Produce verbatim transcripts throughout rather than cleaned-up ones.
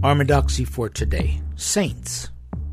Orthodoxy for today. Saints.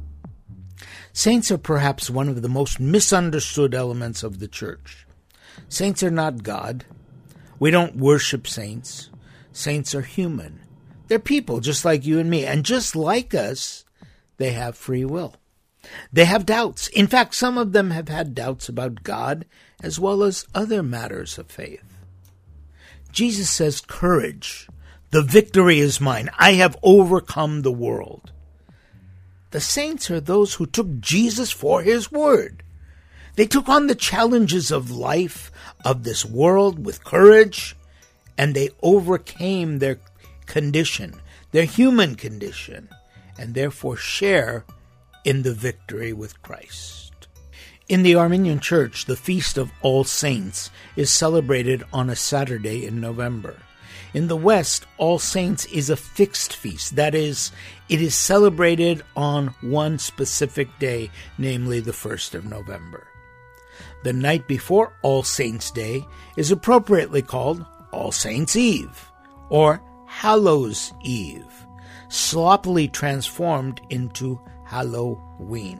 Saints are perhaps one of the most misunderstood elements of the church. Saints are not God. We don't worship saints. Saints are human. They're people just like you and me. And just like us, they have free will. They have doubts. In fact, some of them have had doubts about God as well as other matters of faith. Jesus says, "Courage. The victory is mine. I have overcome the world." The saints are those who took Jesus for his word. They took on the challenges of life, of this world, with courage, and they overcame their condition, their human condition, and therefore share in the victory with Christ. In the Armenian Church, the Feast of All Saints is celebrated on a Saturday in November. In the West, All Saints is a fixed feast. That is, it is celebrated on one specific day, namely the first of November. The night before All Saints' Day is appropriately called All Saints' Eve, or Hallows' Eve, sloppily transformed into Halloween.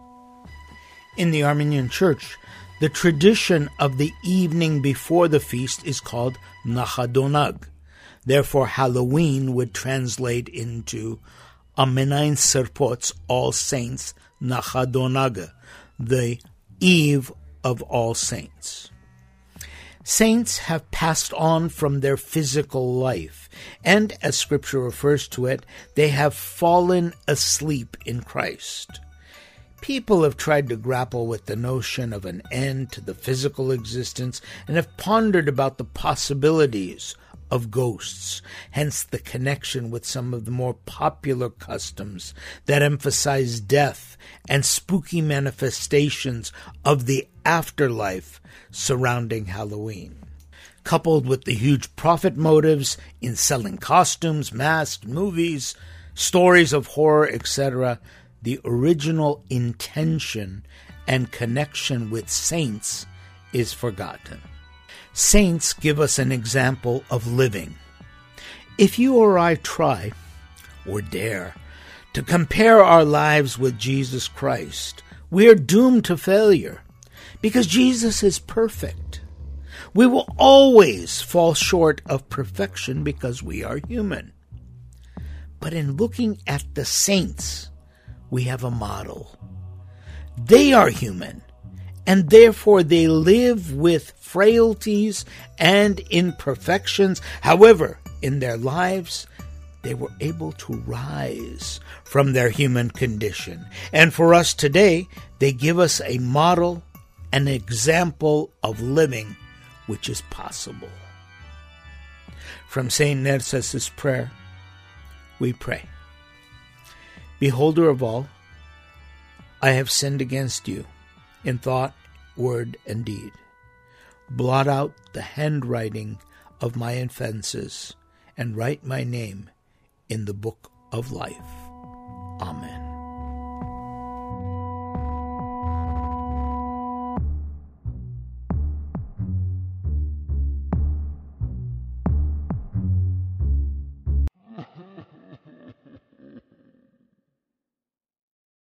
In the Armenian Church, the tradition of the evening before the feast is called Nachadonag. Therefore, Halloween would translate into Amenain Serpots, All Saints Nachadonaga, the Eve of All Saints. Saints have passed on from their physical life, and as Scripture refers to it, they have fallen asleep in Christ. People have tried to grapple with the notion of an end to the physical existence and have pondered about the possibilities of ghosts, hence the connection with some of the more popular customs that emphasize death and spooky manifestations of the afterlife surrounding Halloween. Coupled with the huge profit motives in selling costumes, masks, movies, stories of horror, et cetera, the original intention and connection with saints is forgotten. Saints give us an example of living. If you or I try, or dare, to compare our lives with Jesus Christ, we are doomed to failure, because Jesus is perfect. We will always fall short of perfection because we are human. But in looking at the saints, we have a model. They are human, and therefore they live with frailties and imperfections. However, in their lives, they were able to rise from their human condition. And for us today, they give us a model, an example of living which is possible. From Saint Narcissus' prayer, we pray. Beholder of all, I have sinned against you in thought, word, and deed. Blot out the handwriting of my offenses and write my name in the book of life. Amen.